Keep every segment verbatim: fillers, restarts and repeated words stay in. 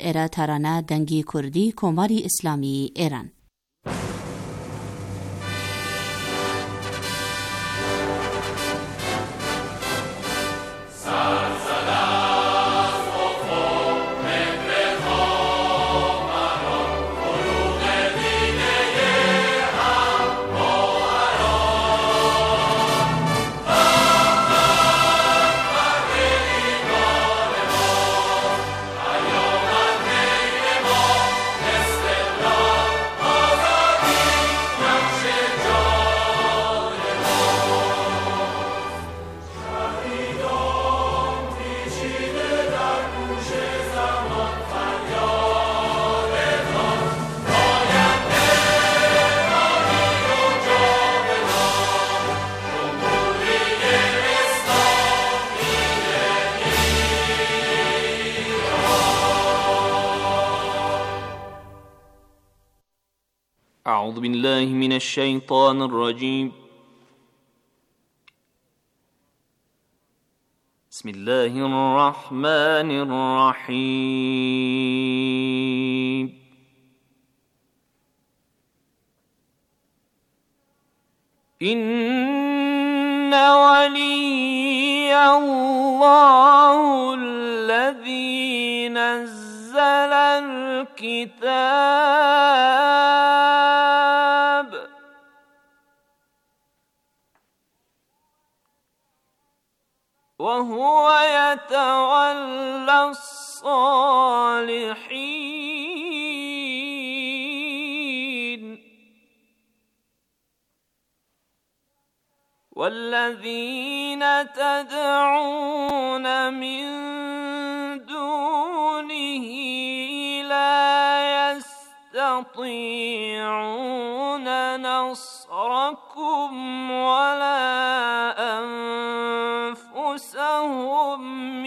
ایرا ترانه دنگی کردی کماری اسلامی ایران. أعوذ بالله من الشيطان الرجيم. بسم الله الرحمن الرحيم. إن ولي الله الذي نزل الكتاب وهو يتولى الصالحين والذين تدعون من دونه لا يستطيعون نصركم ولا أنفسهم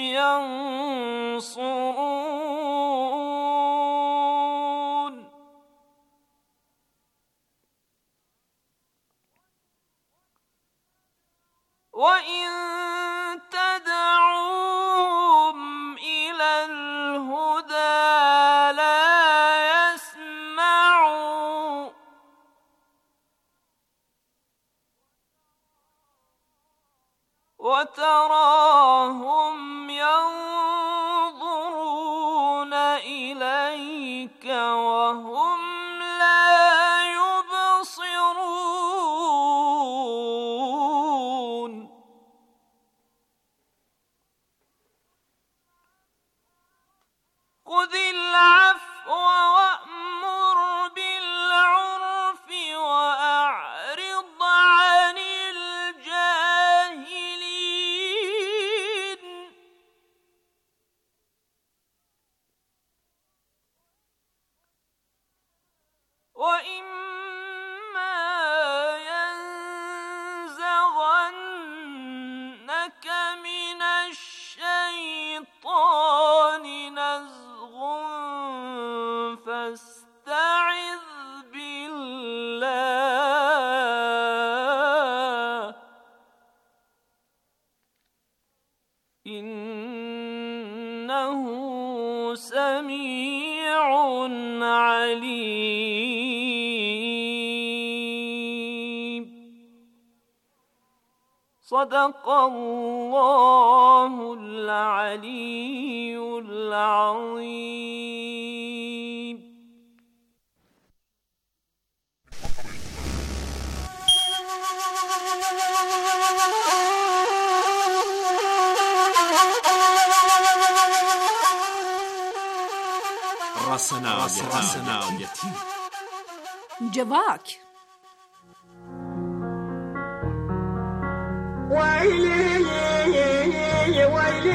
ينصرون. وإن تدعوهم إلى الهدى لا يسمعوا وتراهم ينظرون إليك وهم لا يبصرون. خذ العفو وأمر بالعرف وأعرض عن الجاهلين. وإما ينزغنك من الشيطان نزغ فاستعذ بالله إنه سميع عليم. صدق الله العلي العظيم. رسنا رسنا اليتيم. جواك ويلي ويلي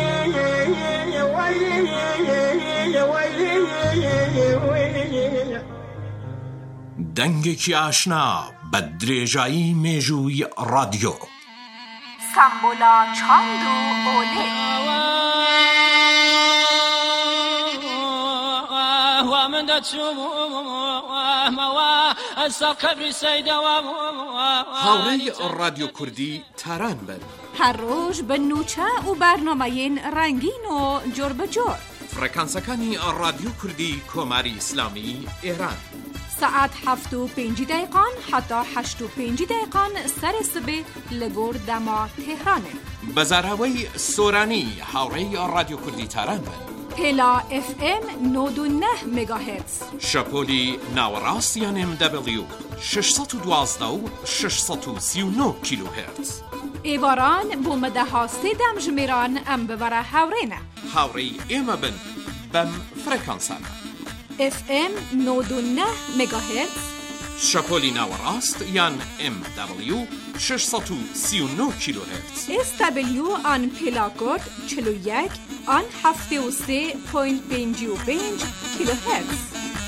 ويلي ويلي. دنگێکی ئاشنا بە درێژایی مێژووی رادیۆ. سامبولا چاند و ئۆلێ. من دچوم ما السقف سيدا هاوڕێی رادیۆ کوردی تاران بن. هر روز به نوچه و برنامه‌ین رنگین و جور به جور. فرکانسەکانی رادیۆ کوردی کۆماری ئیسلامی ئێران. ساعت هفت و پنج دقیقان حتی هشت و پنج دقیقان سر سبه لگور دما تهرانه. بەزاراوەی سۆرانی هاوڕێی رادیۆ کوردی تاران بن. پلا اف ام نود و نه مگاهرتز. شەپۆلی ناوەڕاستیان ام دبلیو ششصد و دوازده و ششصد و سی و نه کیلوهرتز. ایواران بو مدەها سێدەم ژمێران ئەم ببەرە هاوڕێنە. هاوڕێی ئێمە بن بەم فرەکانسانە. اف ام نود و نه مگاهرتز. شەپۆلی ناوەڕاست یان ام دبلیو ششصد و سی و نه کیلوهرتز. اس دبلیو آن پلاکۆد چل و یک آن هەفتێ و سێ پۆینت پێنج و پێنج کیلوهرتز.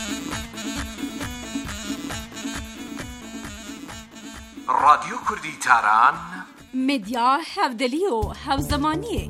رادیۆ کوردی تاران مدیا هەودەلی و هەوزەمانیە.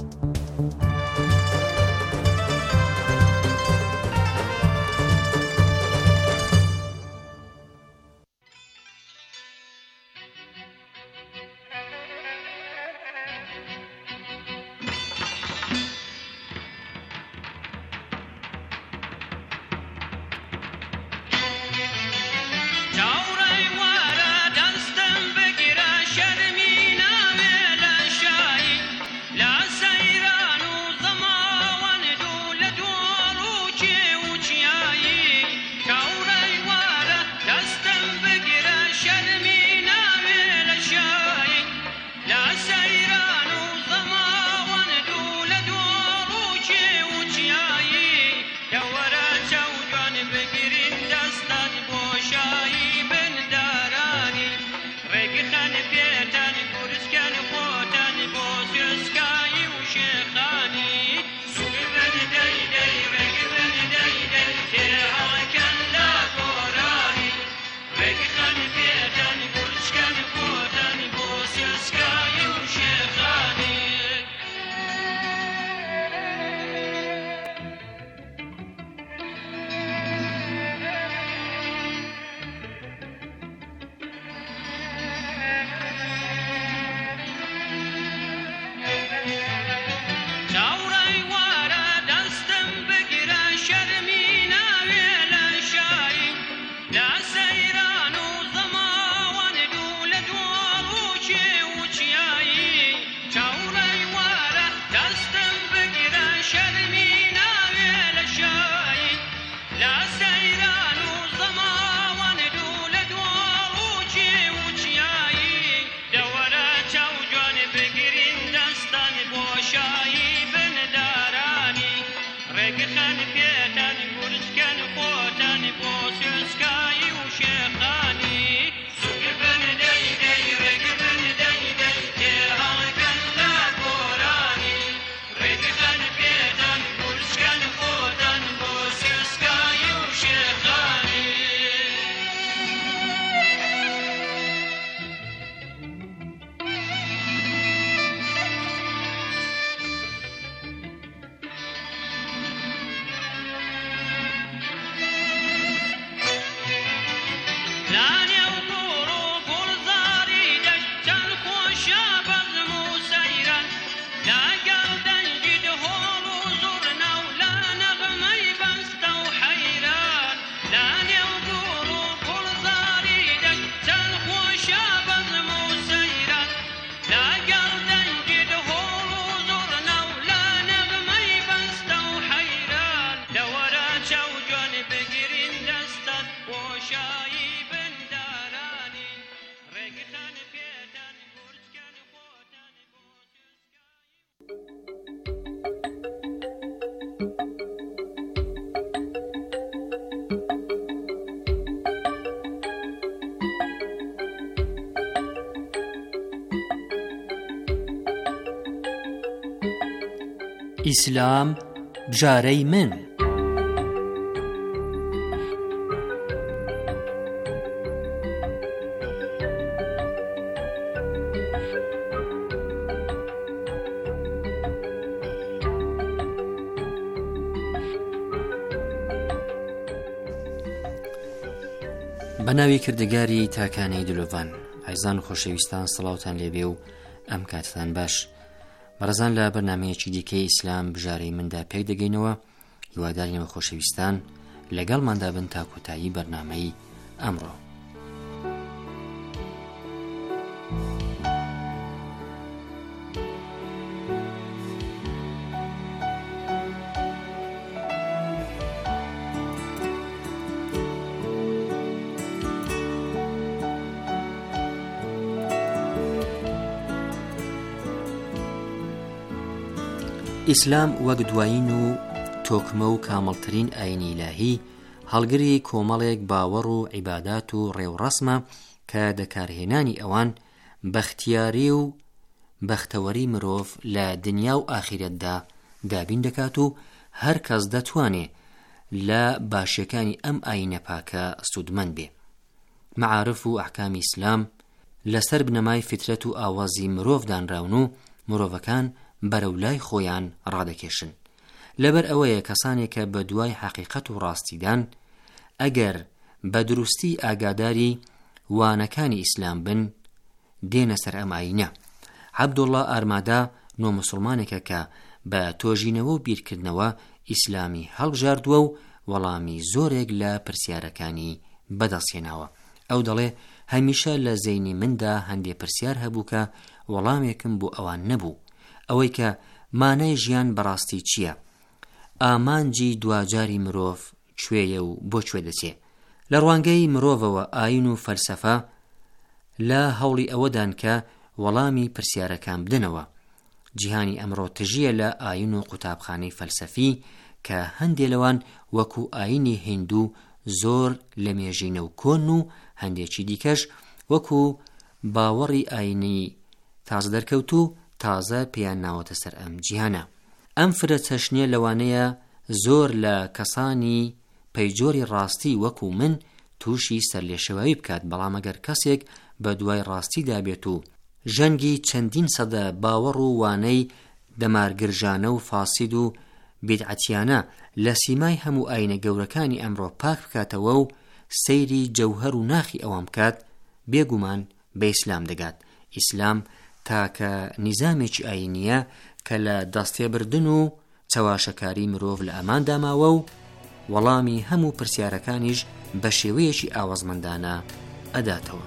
ئیسلام بژارەی من. بەناوی کردگاری تاکانەی دلۆڤان عیزان و خۆشەویستان سڵاوتان لێبێ و ئەم کاتتان باش. بەڕێزان لە بەرنامەیەکی دیکەی ئیسلام بژارەی مندا پێک دەگەینەوە. هیوادارینەوە خۆشەویستان لەگەڵماندا بن تا کۆتایی بەرنامەی ئەمڕۆ. ئیسلام وەک دوایین و تۆکمە و کامەڵترین ئاینی ئیلاهی هەڵگری کۆمەڵێک باوەڕ و عیبادات و ڕێوڕەسمە کە دەکارهێنانی ئەوان بەختیاری و بەختەوەری مرۆڤ لە دنیا و ئاخیرەتدا دابین دەکات و هەر کەس دەتوانێت لە باشیەکانی ئەم ئاینە پاکە سوودمەند بێ. مەعارف و ئەحکامی ئیسلام لەسەر بنەمای فترەت و ئاوازی مرۆڤ دانراون و مرۆڤەکان بەرەولای خۆیان ڕادەکێشن. لەبەر ئەوەیە کەسانێک کە بە دوای حەقیقەت و ڕاستیدان ئەگەر بە دروستی ئاگاداری وانەکانی ئیسلام بن دێنە سەر ئەم ئاینە. عەبدوڵڵا ئارمادا نۆ موسڵمانێکە کە بە تۆژینەوە و بیرکردنەوە ئیسلامی هەڵبژاردووە و وەڵامی زۆرێک لە پرسیارەکانی بەدەستهێناوە. ئەو دەڵێ هەمیشە لە زەینی مندا هەندێ پرسیار هەبوو کە وەڵامێکم بۆ ئەوان نەبوو، ئەوەی کە مانای ژیان بەڕاستی چییە؟ ئامانجی دوجاری مرۆڤ کوێیە و بۆ کوێ دەچێ؟ لە ڕوانگەی مرۆڤەوە ئاین و فەلسەفە لە هەوڵی ئەوەدان کە وەڵامی پرسیارەکان بدنەوە. جیهانی ئەمڕۆ تژیە لە ئاین و قوتابخانەی فەلسەفی کە هەندێک لەوان وەکو ئاینی هیندوو زۆر لە مێژینە و کۆن و هەندێکی دیکەش وەکو باوەڕی ئاینی تازە دەرکەوتو تازە پێیان ناوەتە سەر ئەم جیهانە. ئەم فرە چەشنیە لەوانەیە زۆر لە کەسانی پەیجۆری ڕاستی وەکو من تووشی سەرلێشەوایی بکات، بەڵام ئەگەر کەسێک بە دوای ڕاستیدا بێت و ژەنگی چەندین سەدە باوەڕ و وانەی دەمارگرژانە و فاسید و بیدعەتیانە لە سیمای هەموو ئاینە گەورەکانی ئەمڕۆ پاک بکاتەوە و سەیری جەوهەر و ناخی ئەوان بکات، بێگومان بە ئیسلام دەگات. ئیسلام تاکە نیزامێکی ئاینیە کە لە دەستێبردن و چەواشەکاری مرۆڤ لە ئەمان داماوە و وەڵامی هەموو پرسیارەکانیش بە شێوەیەکی ئاوازمەندانە ئەداتەوە.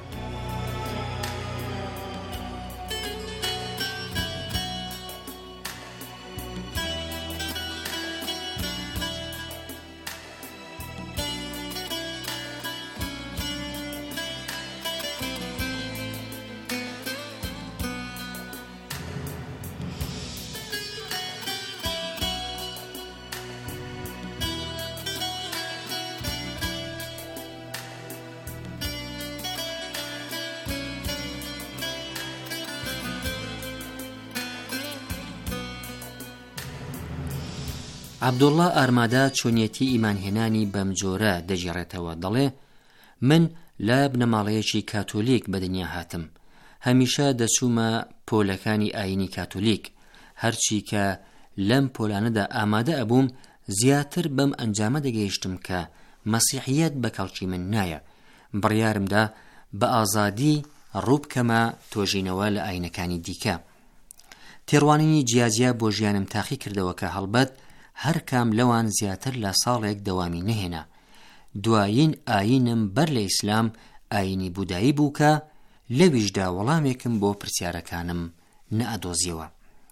عەبدوڵڵا ئارمادا چۆنیەتی ئیمانهێنانی بەم جۆرە دەژێڕێتەوە. دەڵێ من لە بنەماڵەیەکی کاتۆلیک بە دنیا هاتم. هەمیشە دەچوومە پۆلەکانی ئاینی کاتۆلیک. هەرچی کە لەم پۆلانەدا ئامادە ئەبووم زیاتر بەم ئەنجامە دەگەیشتم کە مەسیحیەت بە کەڵکی من نایە. بڕیارمدا بە ئازادی ڕووبکەمە تۆژینەوە لە ئاینەکانی دیکە. تێڕوانینی جیاجیا بۆ ژیانم تاقی کردەوە کە هەڵبەت هەر کام لەوان زیاتر لە ساڵێک دەوامی نەهێنا. دوایین ئاینم بەر لە ئیسلام ئاینی بودایی بوو کە لەویشدا وەڵامێکم بۆ پرسیارەکانم نەئەدۆزیەوە.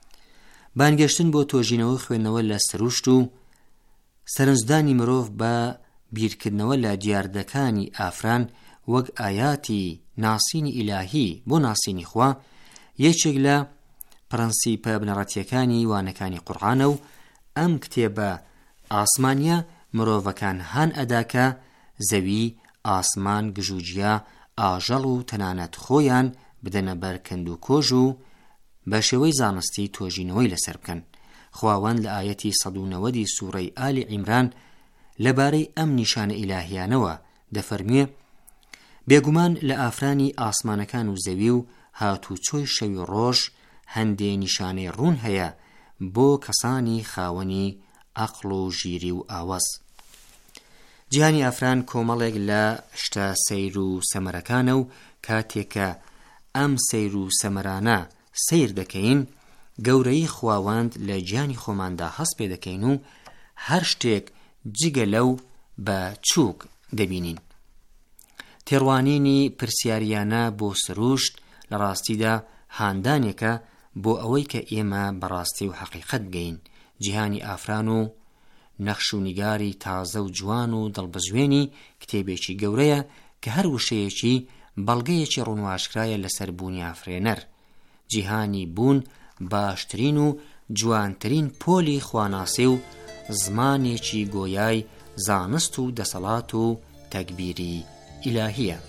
بانگەشتن بۆ تۆژینەوە خوێندنەوە لە سروشت و سەرنجدانی مرۆڤ بە بیرکردنەوە لە دیاردەکانی ئافران وەک ئاياتی ناسینی ئیلاهی بۆ ناسینی خوا یەکێک لە پرەنسیپە بنەڕەتیەکانی وانەکانی قورئانە و ئەم کتێبە ئاسمانیە مرۆڤەکان هان ئەداکە زەوی، ئاسمان، گژوجیا، ئاژەڵ و تەنانەت خۆیان بدەنە بەر کەند و کۆژ و بە شێوەی زانستی تۆژینەوەی لەسەر بکەن. خواوەند لە ئاەتی سەد و نەوەدی سوورەی ئالی عیمران لەبارەی ئەم نیشانە ئیلاهیانەوە دەفەرمێ بێگومان لە ئافرانی ئاسمانەکان و زەوی و هاتوچۆی شەوی ڕۆژ هەندێ نیشانەی ڕوون هەیە بۆ کەسانی خاوەنی عەقڵ و ژیری و ئاواز. جیهانی ئافران کۆمەڵێک لە شتە سەیر و سەمەرەکانە و کاتێکە ئەم سەیر و سەمەرانە سیر دەکەین گەورەی خواوەند لە گیانی خۆماندا هەست پێ دەکەین و هەر شتێک جگە لەو بە چووک دەبینین. تێڕوانینی پرسیاریانە بۆ سروشت لە ڕاستیدا هاندانێکە بۆ ئەوەی کە ئێمە بەڕاستی و حەقیقەت بگەین. جیهانی ئافران و نەخش و نیگاری تازە و جوان و دڵبەزوێنی کتێبێکی گەورەیە کە هەر وشەیەکی بەڵگەیەکی ڕوونواشکرایە لەسەر بوونی ئافرێنەر. جیهانی بوون باشترین و جوانترین پۆلی خواناسی و زمانێکی گۆیای زانست و دەسەڵات و تەکبیری ئیلاهیە.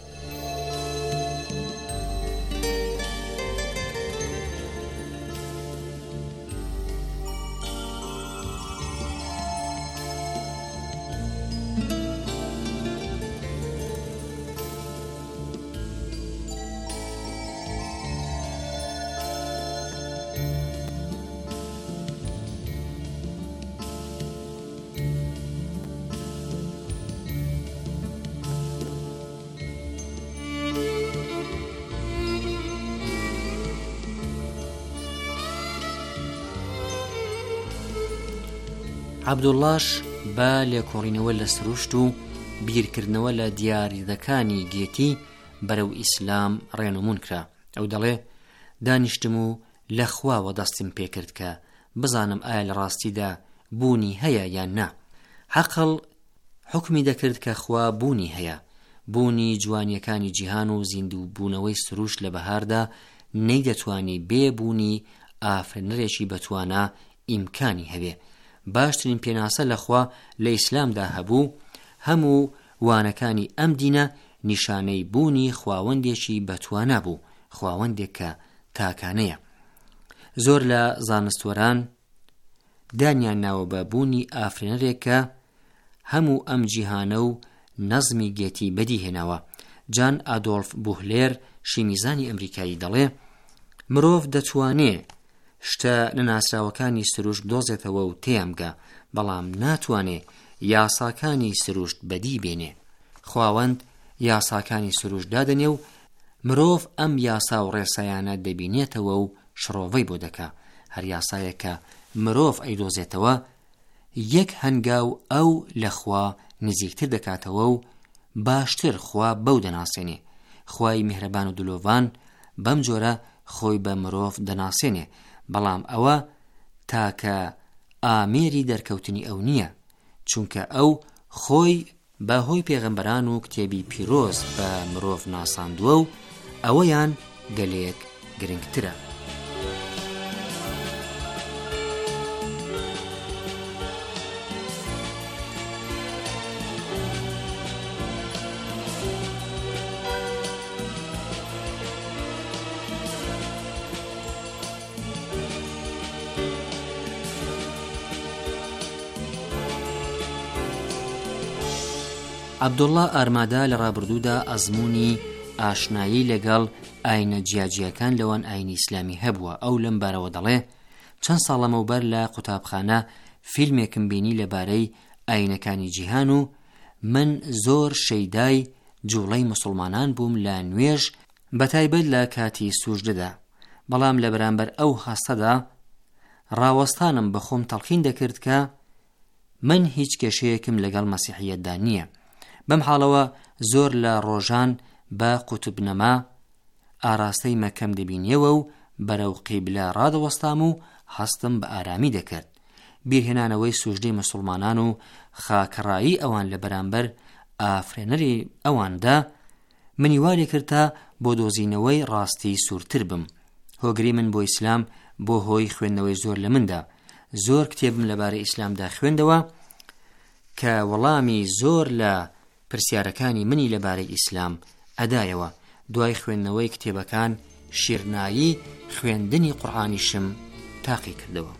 عەبدوڵڵاش بە لێکۆڕینەوە لە سروشت و بیرکردنەوە لە دیاریدەکانی گێتی بەرەو ئیسلام ڕێنمون کرا. ئەو دەڵێ دانیشتم و لە خواوە دەستم پێکرد کە بزانم ئایا لە ڕاستیدا بوونی هەیە یان نا. عەقڵ حکمی دەکرد کە خوا بوونی هەیە. بوونی جوانیەکانی جیهان و زیندوو بوونەوەی سروشت لە بەهاردا نەیدەتوانی بێ بوونی ئافرێنەرێکی بەتوانە ئیمکانی هەبێ. باشترین پێناسە لەخوا لە ئیسلامدا هەبوو. هەموو وانەکانی ئەم دینە نیشانەی بوونی خواوەندێکی بەتوانە بوو، خواوەندێک کە تاکانەیە. زۆر لە زانستوەران دانیان ناوە بە بوونی ئافرێنەرێک کە هەموو ئەم جیهانە و نەزمی گێتی بەدی هێناوە. جان ئادۆڵف بوهلێر شیمیزانی ئەمریکایی دەڵێ مرۆڤ دەتوانێ شتە نەناسراوەکانی سروشت بدۆزێتەوە و تێیانگا، بەڵام ناتوانێ یاساکانی سروشت بەدی بێنێ. خواوەند یاساکانی سروشت دادەنێ و مرۆڤ ئەم یاسا و ڕێسایانە دەبینێتەوە و شڕۆڤەی بۆ دەکا. هەر یاسایەکە مرۆڤ ئەیدۆزێتەوە یەک هەنگاو ئەو لە خوا نزیکتر دەکاتەوە و باشتر خوا بەو دەناسێنێ. خوای میهرەبان و دلۆڤان بەم جۆرە خۆی بە مرۆڤ دەناسێنێ، بەڵام ئەوە تاکە ئامێری دەرکەوتنی ئەو نییە، چونکە ئەو خۆی بەهۆی پێغەمبەران و کتێبی پیرۆز بە مرۆڤ ناساندووە و ئەوەیان گەلێک گرنگترە. عەبدوڵڵا ئارمادا لە ڕابردوودا ئەزموونی ئاشنایی لەگەڵ ئاینە جیاجیەکان لەوان ئاینی ئیسلامی هەبووە. ئەو لەم بارەوە دەڵێ چەند ساڵ لەمەوبەر لە قوتابخانە فیلمێکم بینی لەبارەی ئاینەکانی جیهان و من زۆر شەیدای جوڵەی موسڵمانان بووم لە نوێژ بەتایبەت لە کاتی سوژدەدا، بەڵام لە بەرامبەر ئەو هەستەدا ڕاوەستانم بە خۆم تەڵقین دەکرد کە من هیچ کێشەیەکم لەگەڵ مەسیحیەتدا نییە. بەم حاڵەوە زۆر لە ڕۆژان بە قوتوبنەما ئاراستەی مەکەم دەبینیەوە و بەرەو قیبلە ڕادەوەستام و هەستم بە ئارامی دەکرد. بیرهێنانەوەی سوژدەی موسڵمانان و خاکەڕایی ئەوان لە بەرامبەر ئافرێنەری ئەواندا منیواری کرد تا بۆ دۆزینەوەی ڕاستی سوورتر بم. هۆگری من بۆ ئیسلام بۆ هۆی خوێندنەوەی زۆر لە مندا. زۆر کتێبم لەبارەی ئیسلامدا خوێندەوە کە وەڵامی زۆر لە پرسیارەکانی منی لەبارەی ئیسلام ئەدایەوە. دوای خوێندنەوەی کتێبەکان شیرنایی خوێندنی قورئانیشم تاقی کردەوە.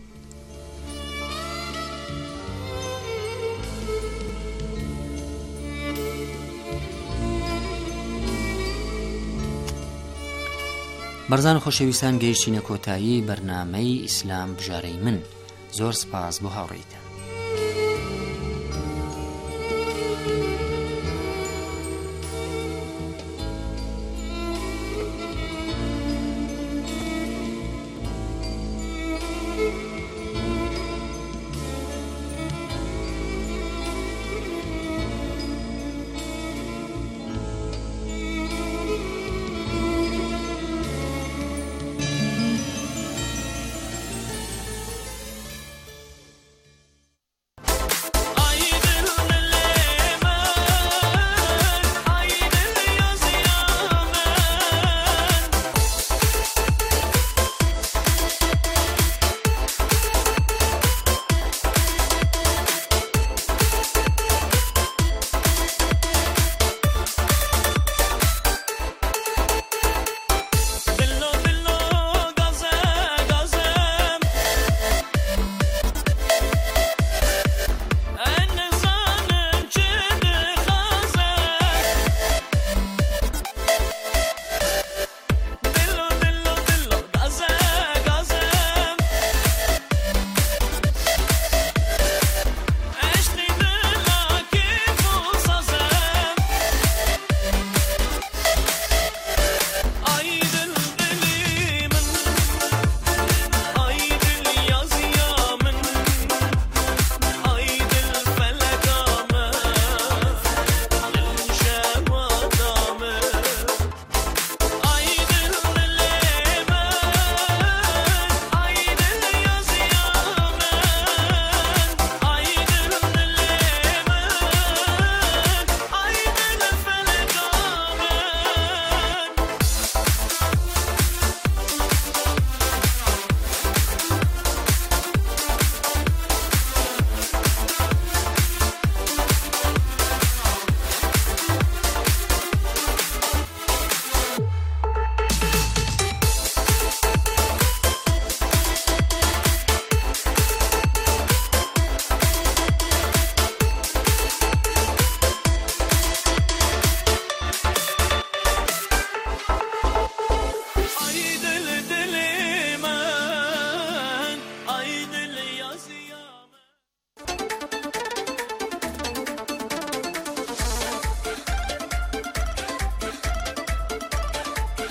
بەرزان و خۆشەویستان گەیشتینە کۆتایی بەرنامەی ئیسلام بژارەی من. زۆر سپاس بۆ هاوڕێیتان.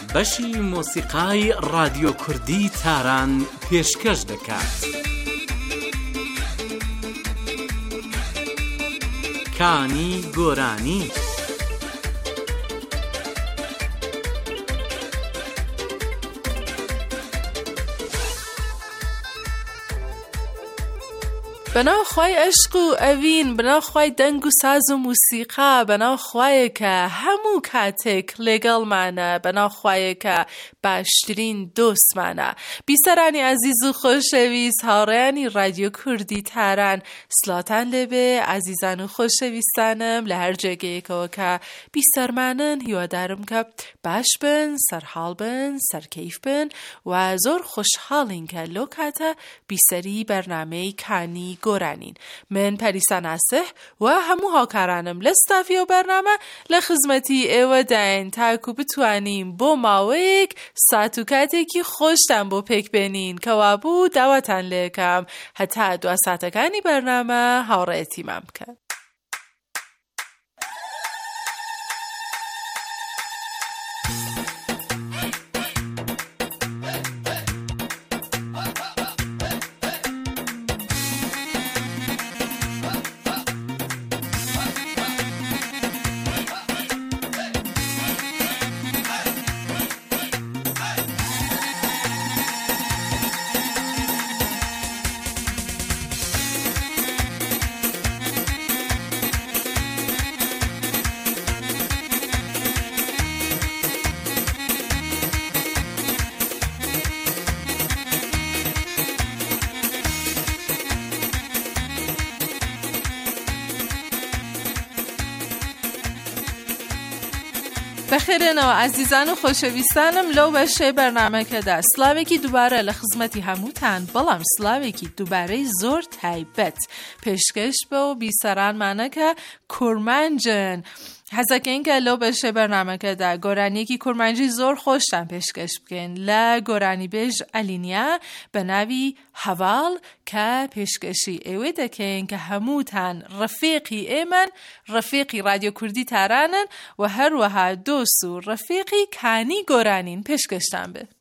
بەشی مۆسیقای رادیۆ کوردی تاران پێشکەش دەکات. کانی گۆرانی. بناو خوای عشق و ئەوین، بناو خوای دەنگ و ساز و موسیقا، بناو خوایەکە هەموو کاتێک لێگەڵمانە، بناو خوایەکە باشترین دۆستمانە. بیسەرانی عەزیز و خۆشەویست، هاوڕێیانی رادیۆ کوردی تاران، سڵاتان لێبێ عەزیزان و خۆشەویستانم لە هەر جێگەیەکەوە کە بیسەرمانن. هیوادارم کە باش بن، سەرحاڵ بن، سەرکەیف بن و زۆر خۆشحاڵین کە لۆ کاتە بیسەری بەرنامەی کانی گۆرانین. من پەریسا ناسح و هەموو هاوکارانم لە ستافی و بەرنامە لە خزمەتی ئێوە داین تاکو بتوانین بۆ ماوەیەک سات و کاتێکی خۆشتان بۆ پێک بێنین کەوا بوو داواتان لێکەم هەتا دوا ساتەکانی بەرنامە هاوڕێیەتیمان بکەن. بەخێرێنەوە عەزیزان و خۆشەویستانم لەو بەشەی بەرنامەکەدا سلاوێکی دووبارە لە خزمەتی هەمووتان، بەڵام سلاوێکی دووبارەی زۆر تایبەت پێشکەش بە و بیسەرانمانە کە کورمانجن. حەزەکەین کە لەو بەشەی بەرنامەکەدا گۆرانیەکی کورمانجی زۆر خۆشتان پێشکەش بکەین لە گۆرانی بێژ ئەلینیا بە ناوی هەواڵ کە پێشکەشی ئێوەی دەکەین کە هەمووتان ڕەفیقی ئێمەن، ڕەفیقی رادیۆ کوردی تارانن و هەروەها دۆست و ڕەفیقی کانی گۆرانین. پێشکەشتان بێ.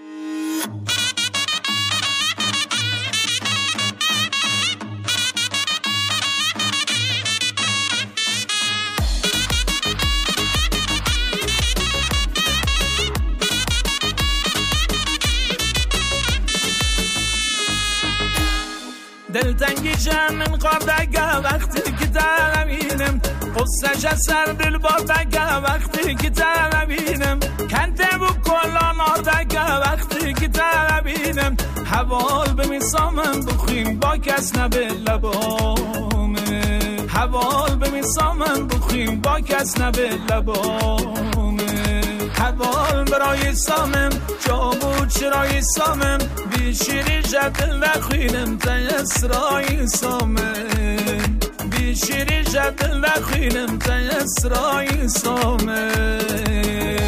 دلتنگی من قردگه وقتی که ترمینم قصهش سر دل باردگه وقتی که ترمینم کنده بو کلان آردگه وقتی که ترمینم حوال به میسامم بخیم با کس نبه لبامه حوال به میسامم بخیم با کس نبه لبامه حوال برای سامم جا بود چرای سامم بیشیری جدل نخوینم تا اسرای سامم بیشیری جدل نخوینم تا اسرای سامم.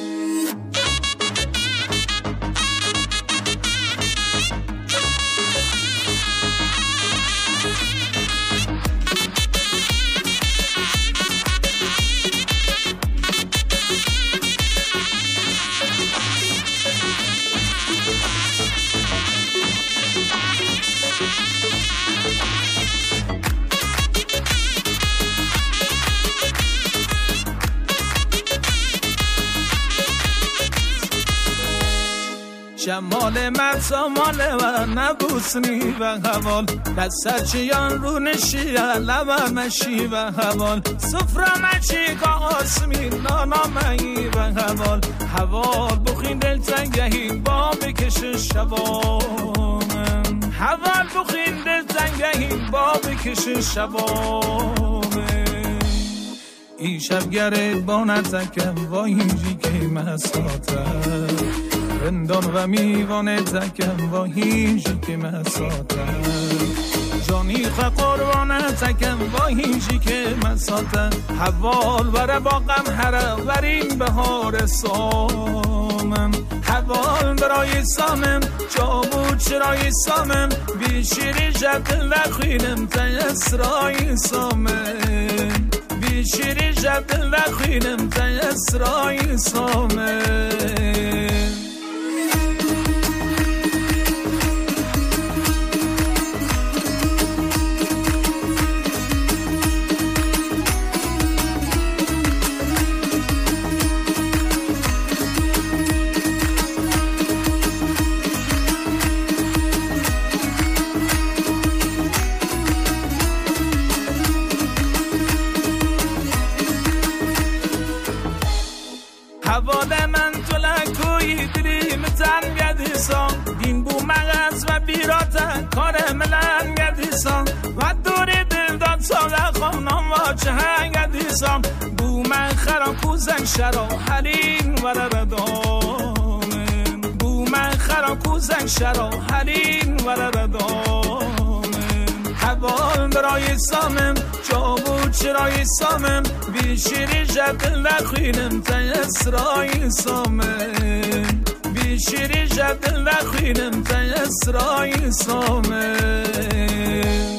شمال مرساماله و نبوسنی و حوال دست چیان رو نشی لبا مشی و حوال سفره مچی که آسمین نانا مهی و حوال حوال بخین دل تنگهی با بکش شبامم حوال بخین دل تنگهی با بکش شبامم. این شب گره با نتکم با اینجی که مساتم رندان و میوانه تکم با هیچی که مساتم جانی خوا قربانه تکم با هیچی که مساتم حوال بره باقم هره ورین بهار سامم حوال برای سامم جا بود چرای سامم بیشیری جدل نخوینم تا اسرای سامم بیشیری جدل نخوینم تا اسرای سامم. ولی دلی متن گدیسان دین بو مغز و بیراتن کار ملن گدیسان و دوری دل داد ساله خانم و چه هنگدیسان بو من خرا کوزن شرا حلین و ردامن بو من خرا کوزن شرا حلین و ردامن حوال برای سامم جابو چرای سامم بیشیری جدل نخوینم تا اسرای سامم بیشیری جدل نخوینم تا اسرای سامم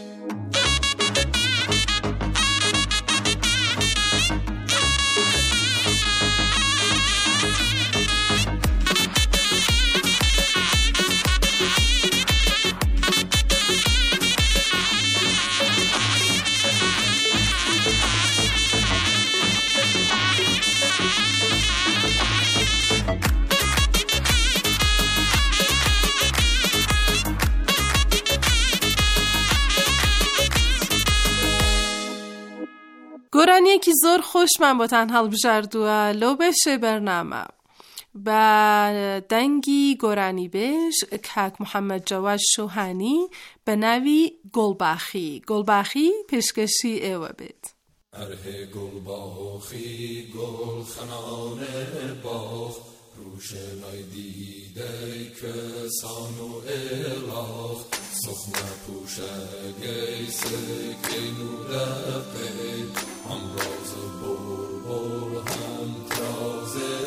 گرانی یکی زور خوش من با تنحال بجردوه لو بشه برنامه با دنگی گرانی بش کک محمد جواد شوهانی به نوی گلباخی گلباخی پیشکشی ایوه بید اره گلباخی گل خنانه باخ روشنای دیده کسان و الاخ سخنه پوشه گیسه کنو دقه هم راز بول بول هم ترازه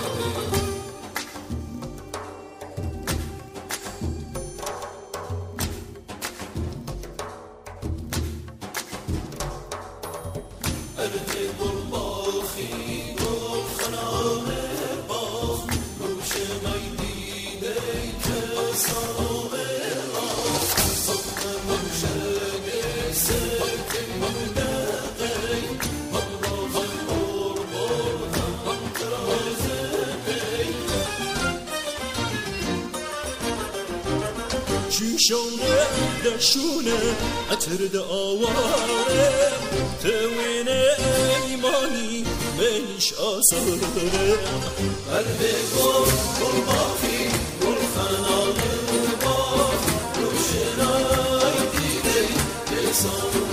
شونه دشونه اترد آواره توینه ایمانی منش آساره قلب گل گل باقی گل خنانه باق روشنای دیده بسانو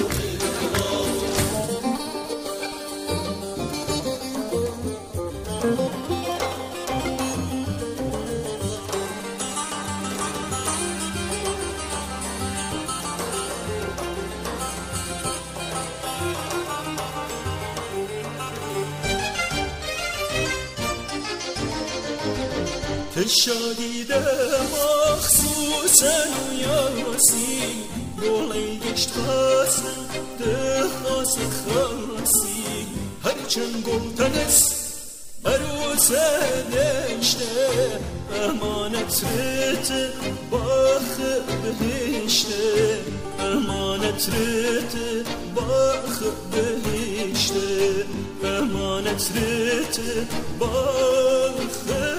شادی ده مخصوصا یاسی گلی گشت خاصن ده خاص خاصی هر چند گل تنس عروس نشته امانت رت باخ بهشته امانت رت باخ بهشته امانت رت باخ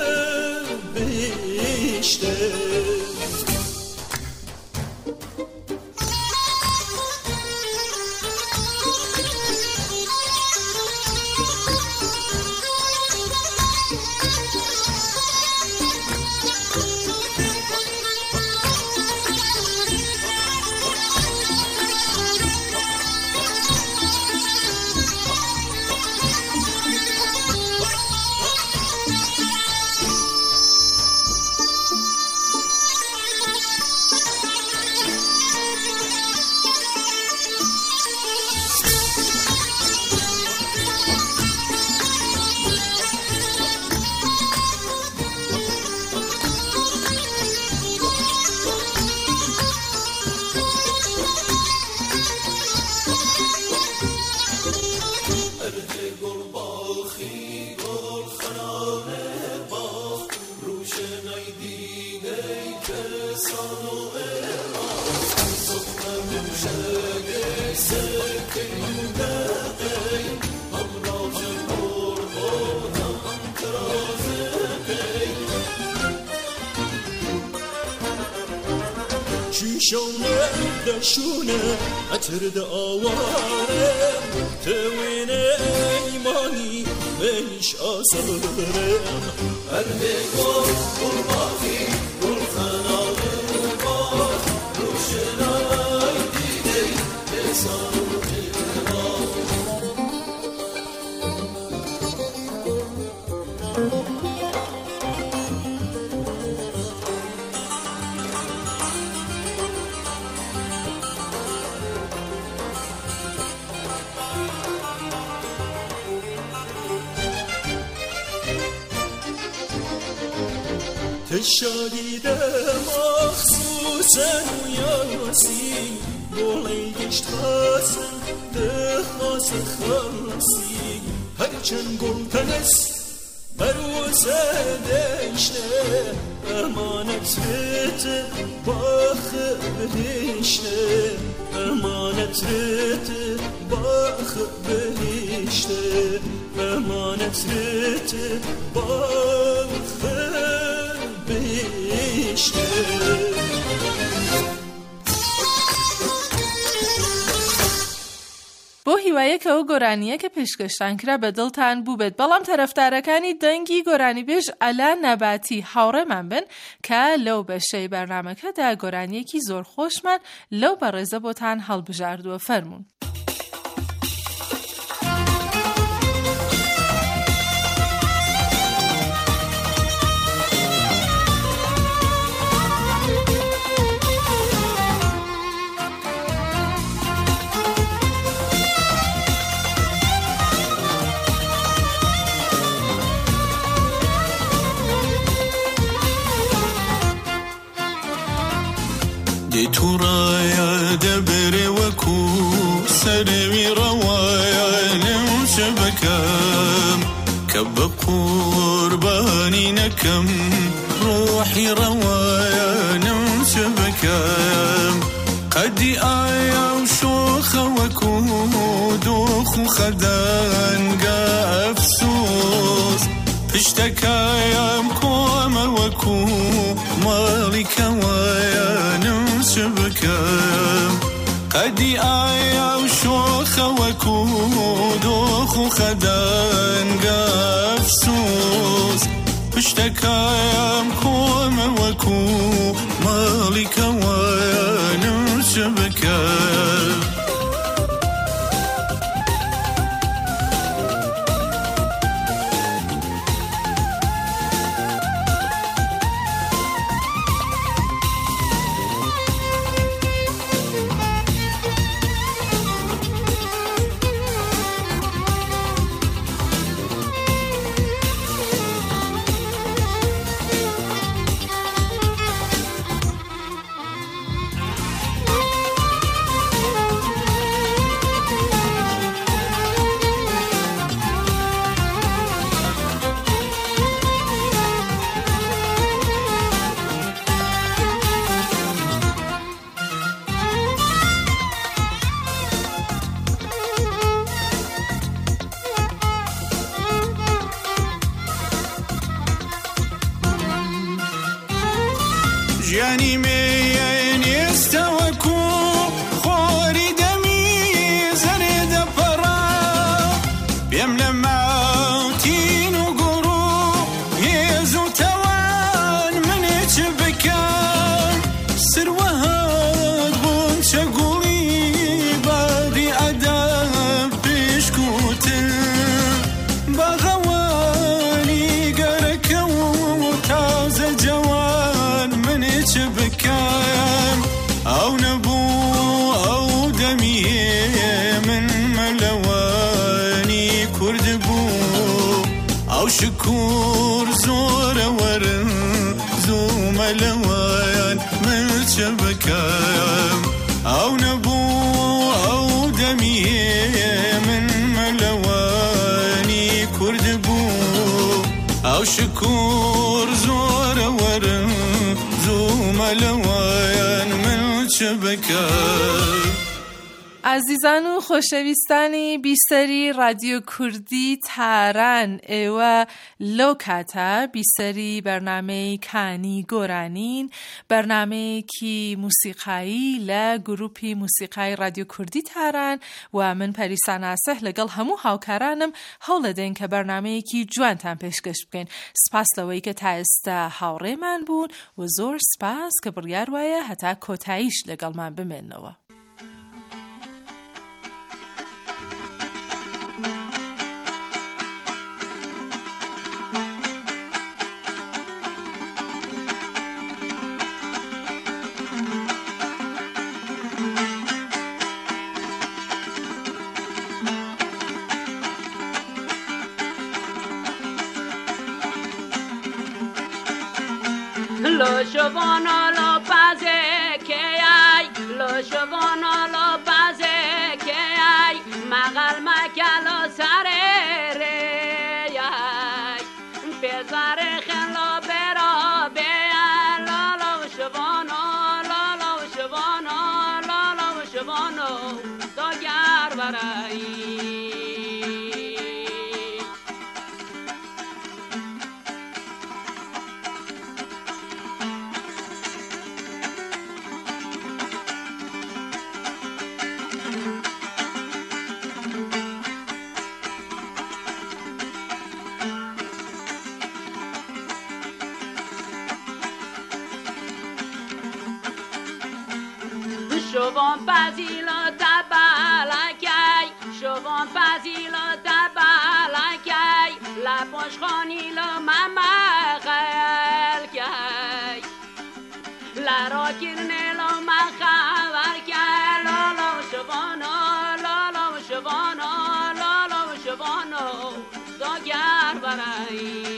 بهشته شونه دشونه اترد آواره توینه ایمانی منش آسارم هرهه گل گل باخی گل خنانه باخ روشنای دیده بسان تشادیده مخصوصا و یاسی بولی گشت خاسن ده خاص خاصی هرچند گل تنس بروزه دشته امانت رت باخ بهشته امانت رت باخ بهشته امانت رت باخ بهشته بۆ هیوایەکەوە گۆرانیە کە پێشکەشتان کرا بە دڵتان بوو بێت بەڵام تەرەفدارەکانی دەنگی گۆرانی بێژ ئەلا نەباتی هاوڕێمان بن کە لەو بەشەی بەرنامەکەدا گۆرانیەکی زۆر خۆشمان لەو بەڕێزە بۆتان هەڵبژاردووە فەرموون. تو رايا دبر وكو سرمي روايا نمش بكام كب قرباني نكم روحي روايا نمش بكام قدي آيا وشوخ وكو دوخ خدان قا أفسوس اشتكايا مكوم وكو مالي كوايا نمش بكام قدي آيا وشوخ وكو دوخ خدان قا أفسوس اشتكايا مكوم وكو مالي كوايا نمش بكام جاني مين يستوكو خوري دمي زرد برا بيملا موتين وقرو يزو توان من اتبكان سروهاد بون شقولي باغي أدب بشكوتن بغواني قركو تازة جوان بكام أو نبو أو دمي من ملواني كردبو أو شكور زور ورن زو ملوان من شبكام أو نبو أو دمي من ملواني كردبو أو شكور زور ورن زو ملوان من شبكة عزیزان و خۆشەویستانی بیسەری رادیۆ کوردی تاران ئێوە لەو کاتە بیسەری بەرنامەی کانی گۆرانین، بەرنامەیەکی موسیقایی لە گروپی موسیقای رادیۆ کوردی تاران و من پەریسان ئاسەح لەگەڵ هەموو هاوکارانم هەوڵ دەدەین کە بەرنامەیەکی جوانتان پێشکەش بکەین. سپاس لەوەی کە تا ئێستا هاوڕێمان بوون و زۆر سپاس کە بڕیار وایە هەتا کۆتاییش لەگەڵمان بمێنەوە. Lo shovano lo paze ke ay lo shovano lo paze ke ay magal makalo sare re ay pezare khlo bero be lo lo shovano lo lo shovano lo lo shovano do yar barai شوان پذیلا تبالکی شوان پذیلا تبالکی لپاش خانی لو ممخل کی لرا کرنه لو مخبر کی لالو شوانو لالو شوانو لالو شوانو داگر برای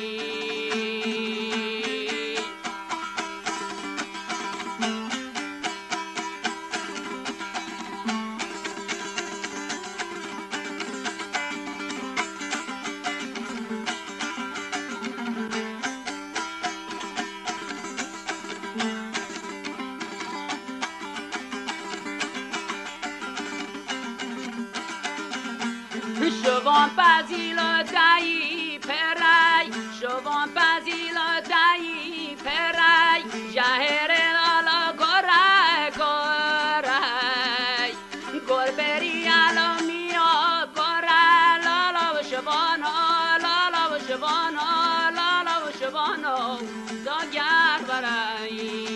شوان پذیلا دایی پرای شوان پذیلا دایی پرای جهر لالا گره گره گر بری علو میا گره لالا و شوانو لالا و شوانو لالا و شوانو داگر برای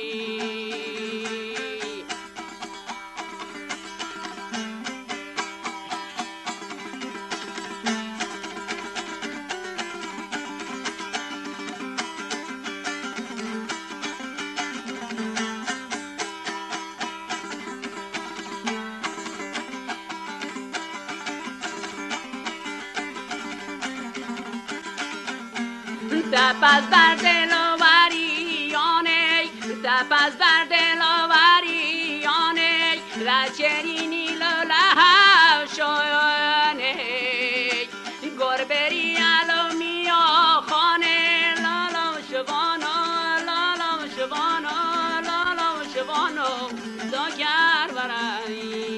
تپس بر دلوریانه تپس بر دلوریانه رچرینی لولهو شوانه گربری علو میا خانه لالا شوانو لالا شوانو لالا شوانو داگر برای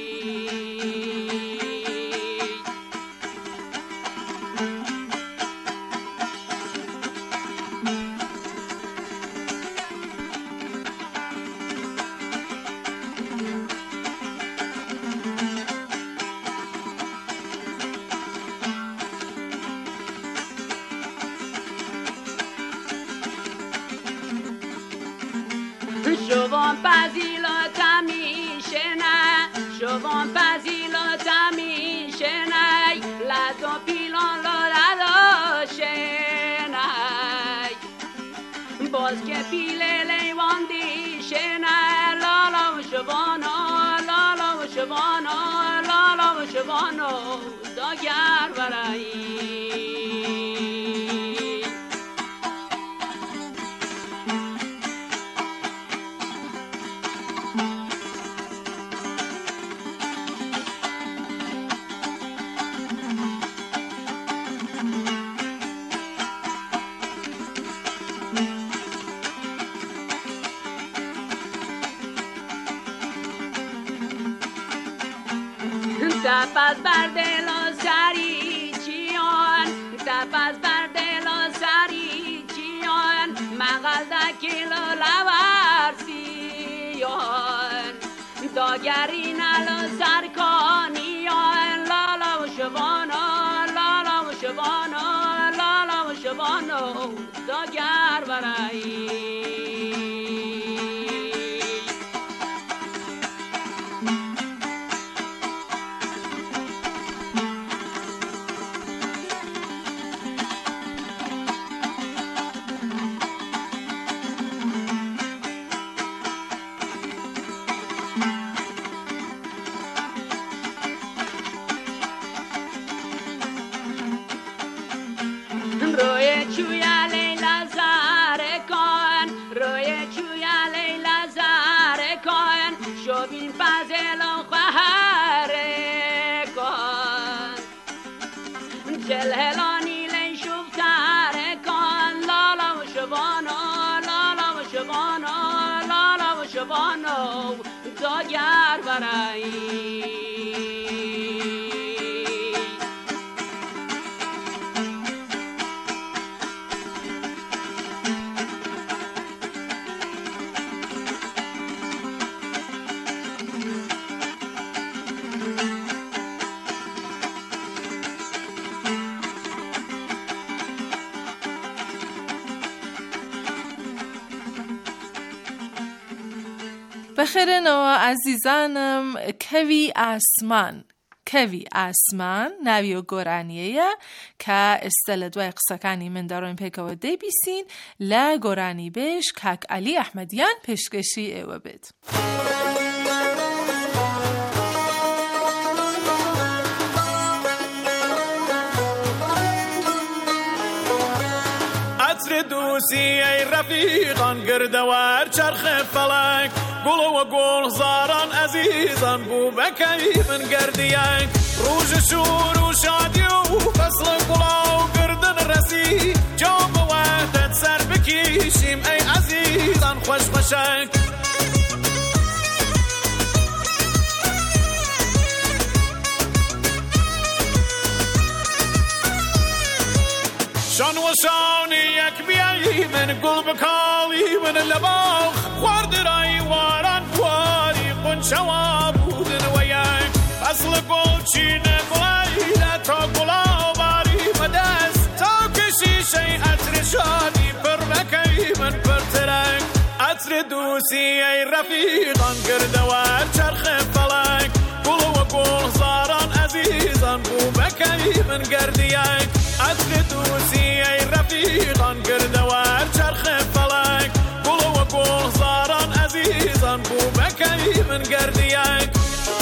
شوان پذیلا تمیشنه شوان پذیلا تمیشنه لدو پیلان لداشنه باز که پیله لیوان دیشنه لالا و شوانو لالا و شوانو لالا و شوانو داگر برایی تپس بر دل و سری چیان تپس بر دل و سری چیان مغل دکیل و لورسیان داگری نل و سرکانیان لالا و شبانا لالا و شبانا لالا و شبانا داگر برایی الهلانی لی شفتر کن لالا و شبانا لالا و شبانا لالا و شبانا داگر برایی بخێرێنەوە ئازیزانم کەوی ئاسمان کەوی ئاسمان ناوی و گۆرانیەیە کە ئێستا لە دوای قسەکانی من دەڕۆین پێکەوە دەیبیسین لە گۆرانی بێژ کاک عەلی ئەحمەدیان پێشکەشی ئێوە بێت. عطر دوسی ای رفیقان گردوار چرخ فلک گل و گل زاران عزیزان بو بکی من گردیک روز شور و شادی و فصل گلا و گردن رسی جام وحدت سر بکیشیم ای عزیزان خوش خوشک شان و شانی یک بیایی من گل بکالی من لباخ خورد رای واران واری قنچوا بودن و یک فصل گل چینه گلایده تا گلا باری مدست تا کشیشه عطر شادی پر بکی من پر ترک عطر دوسی ای رفیقان گردوار چرخ فلک گل و گل زاران عزیزان بو بکی من گردیک عطر دوسی ای رفیقان گردوار چرخ فلک گل و گل زاران عزیزان بو بکی من گردیک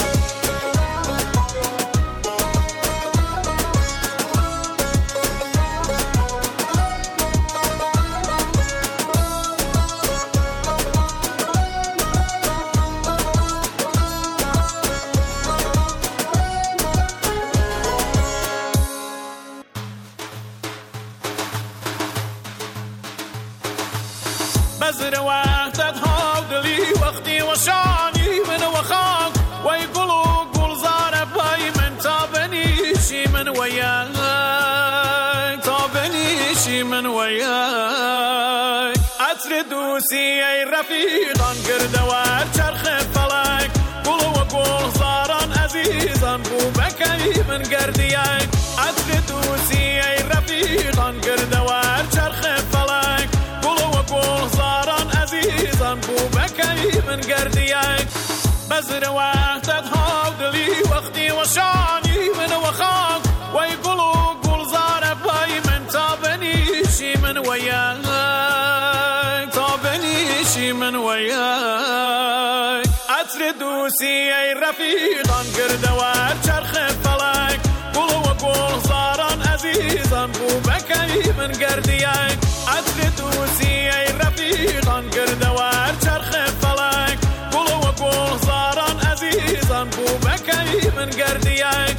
بزر وقتت ها دلی وقتی و شانی من و خاک وی گل و گل زار بای من تا بنیشی من ویاک تا بنیشی من ویاک عطر دوسی ای رفیقان گردوار چرخ فلک گل و گل زاران عزیزان بو بکی من گردیک عطر دوسی ای رفیقان گردوار چرخ فلک گل و گل زاران عزیزان بو بکی من گردیک بزر وقتت ها دلی وقتی و شانی من و خاک وی گل و گل زار بای من تا بنیشی من ویاک تا بنیشی من ویاک عطر دوسی ای رفیقان گردوار چرخ فلک گل و گل زاران عزیزان بو بکی من گردیک عطر دوسی ای رفیقان گردوار چرخ فلک گل و گل زاران عزیزان بو بکی من گردیک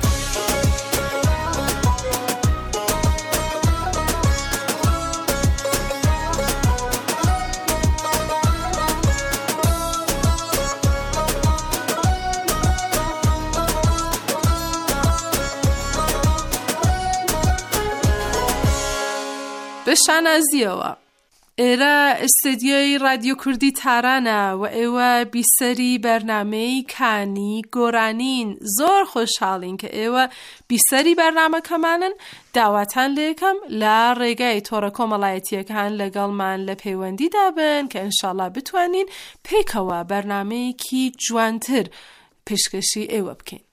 بە شانازیەوە. ئێرە ئستدیۆی رادیۆ کوردی تارانە و ئێوە بیسەری بەرنامەی کانی گۆرانین. زۆر خۆشحاڵین کە ئێوە بیسەری بەرنامەکەمانن. داواتان لێکەم لە ڕێگای تۆڕە کۆمەڵایەتیەکان لەگەڵمان لە پەیوەندیدا بن کە ئینشاڵڵا بتوانین پێکەوە بەرنامەیەکی جوانتر پێشکەشی ئێوە بکەین.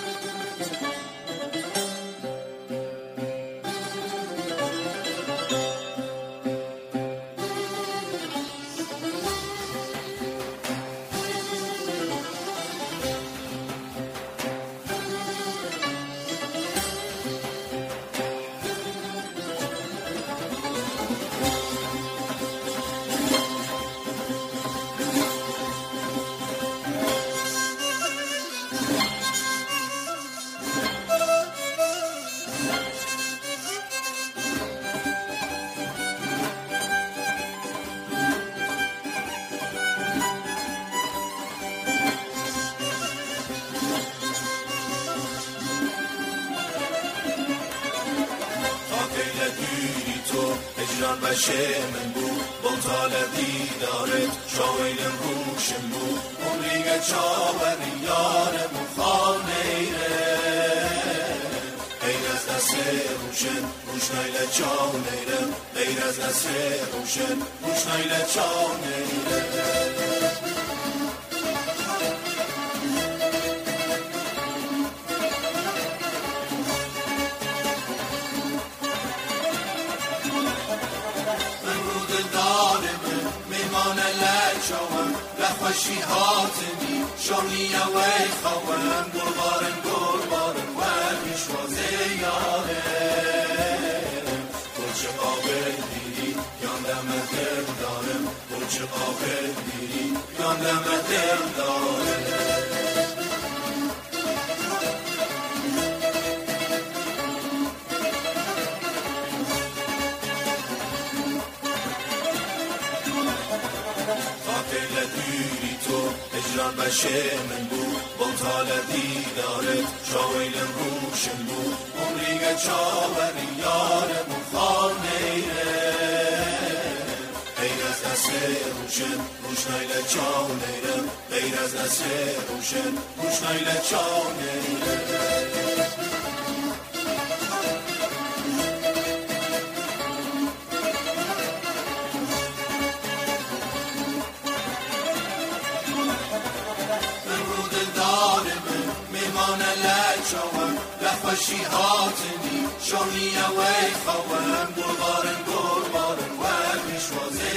بشه من بود بلطال دیدارت شاویلم روشم بود عمریگه چاوری یارم و خانیره غیر از دست روشن روش نیله چاونیره غیر از دست روشن روش نیله چاونیره لخوشی هاتنی شامی اوی خوام گلبارن گلبارن و پیشوازه یارم گلچه قابل دیری یاندم دل دارم گلچه قابل دیری یاندم دل دارم اجران بشه من بود بلطال دیدارت شاویلم روشن بود عمریگه چاوری یارم و خانیره غیر از دست روشن روش نیله چاونیرم غیر از دست روشن روش نیله چاونیرم لخوشی هاتنی شامی اوی خوام گلبارن گلبارن و پیشوازه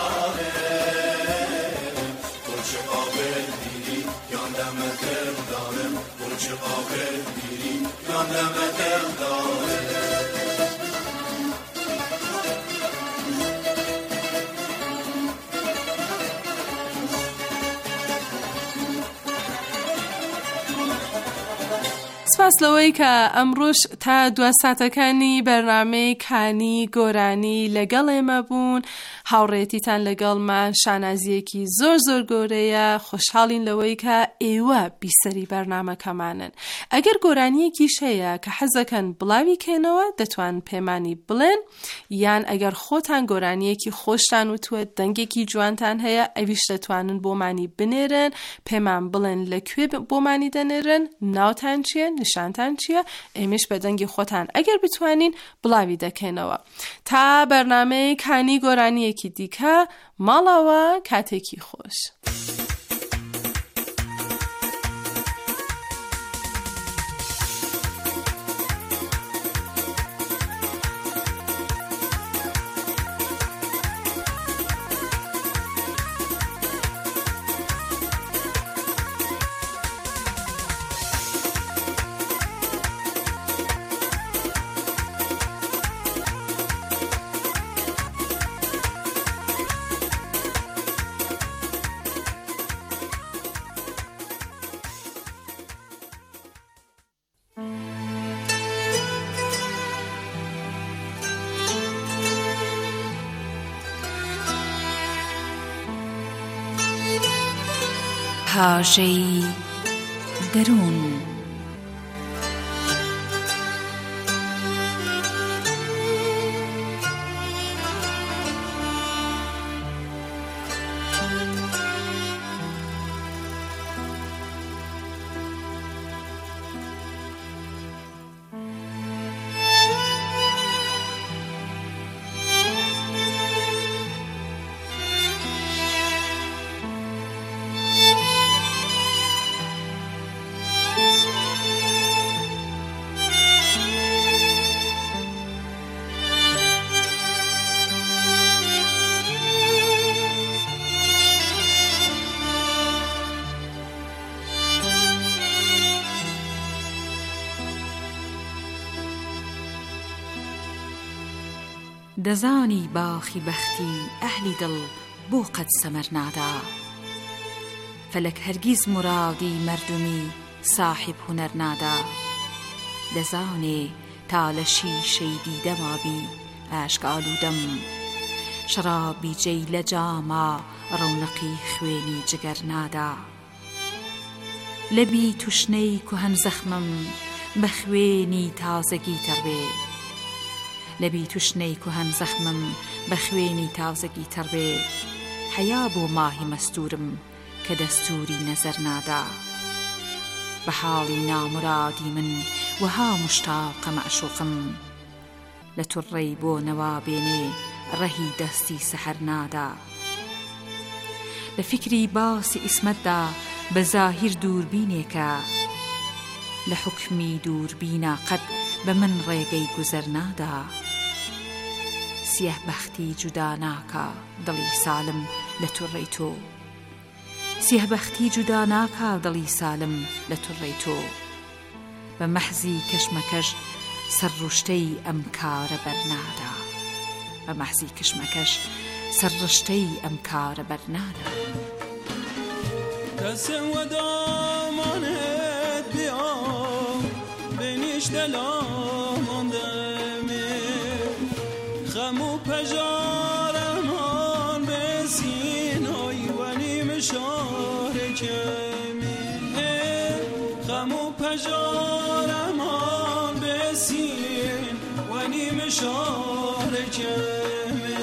یارم گلچه قابل دیری یاندم دل دارم گلچه قابل دیری یاندم دل دارم سپاس لەوەی کە ئەمڕۆژ تا دو ساتەکانی بەرنامەی کانی گۆرانی لەگەڵ ئێمە بوون. هاوڕێتیتان لەگەڵمان شانازیەکی زۆر زۆر گۆرەیە. خۆشحاڵین لەوەی کە ئێوە بیسەری بەرنامەکەمانن. ئەگەر گۆرانیەکی شەیە کە حەزەکەن بڵاوی کێنەوە دەتوان پێمانی بڵێن، یان ئەگەر خۆتان گۆرانیەکی خۆشتان وتووە دەنگێکی جوانتان هەیە ئەویش دەتوانن بۆمانی بنێرن، پێمان بڵێن لەکوێ بۆمانی دەنێرن، ناوتان چییە، نیشانتان چییە، ئێمەش بە دەنگی خۆتان ئەگەر بتوانین بڵاوی دەکەینەوە. تا بەرنامەی کانی گۆرانیەکی دیکە ماڵەوە کاتێکی خۆش. پاژەی دەروون. دەزانی باخی بەختی ئەهلی دڵ بۆ قەت سەمەر نادا فەلەک هەرگیز مرادی مردمی صاحب هونەر نادا دەزانێ تا لە شیشەی دیدەمابی ئاشک ئالوودەم شەرابی جێی لە جاما ڕەونەقی خوێنی جگەر نادا لەبی توشنەی کوهەن زەخمم بە خوێنی تازەگی تەڕبێ لەبی توشنەی کوهەن زەخمم بە خوێنی تازەگی تەڕبێ حەیا بۆ ماهی مەستورم کە دەستوری نەزەر نادا بە حاڵی نامرادی من وەها مشتاقە مەعشوقم لە توڕەی بۆ نەوابێنێ ڕەهی دەستی سەحەر نادا لە فکری باسی ئیسمەتدا بە زاهیر دووربینێکە لە حوکمی دووربینا قەت بە من ڕێگەی گوزەر نادا سیه بەختی جودا ناکا دڵی سالم لە توڕەی تۆ سیه بەختی جودا ناکا دڵی سالم لە توڕەی تۆ بە مەحزی کەشمەکەش سەرڕوشتەی ئەم کارە بەرنادا بە مەحزی کەشمەکەش سەرڕشتەی ئەم کارە بەرنادا دەسم وەدامانێت بیا بینیش دەلاماندەمێ خەم و پەژارەمان بێسینۆی وەنی مشارێکەمێ خەم و پەژارەمان بێسین وەنی مشارێکەمێ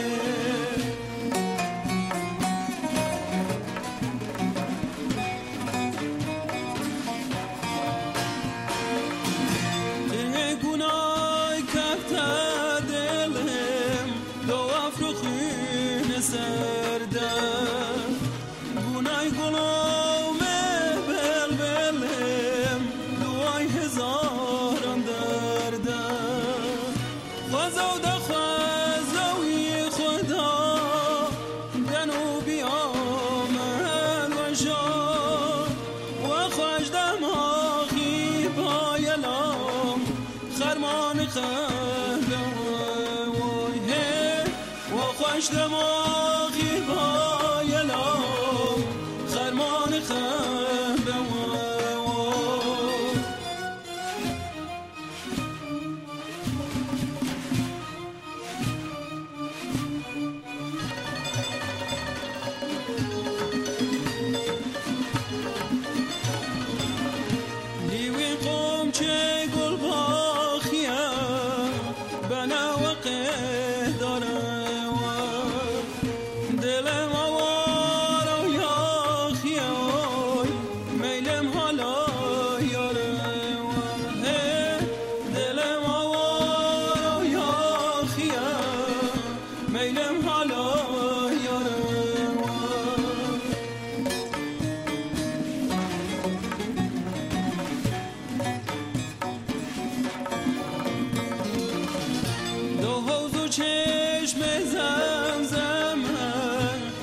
دماغی بایلام خرمان خنده لیوی قوم چه گل باخیه بنا وقت داره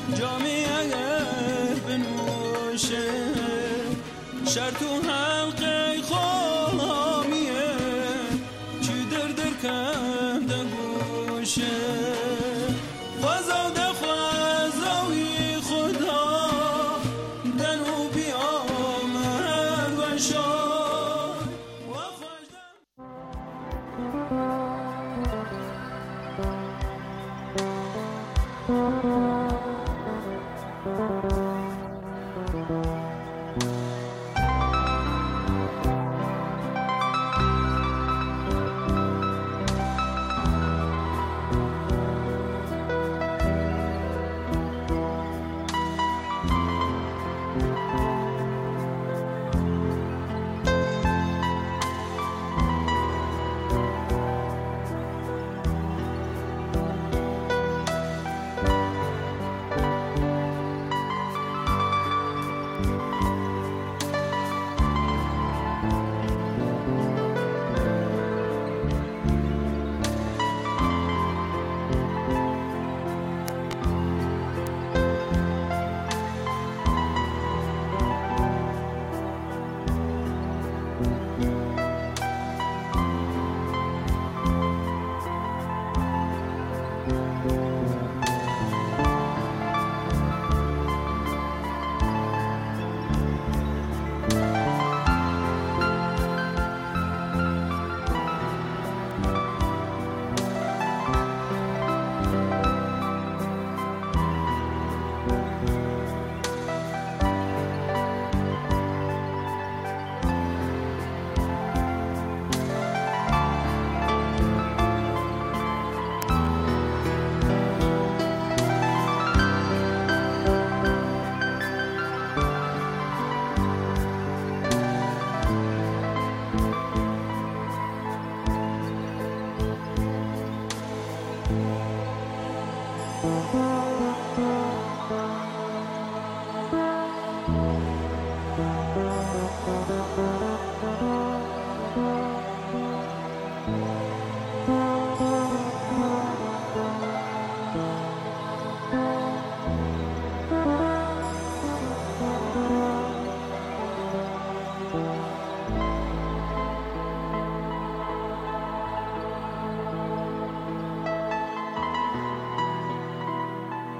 شرط و حلقه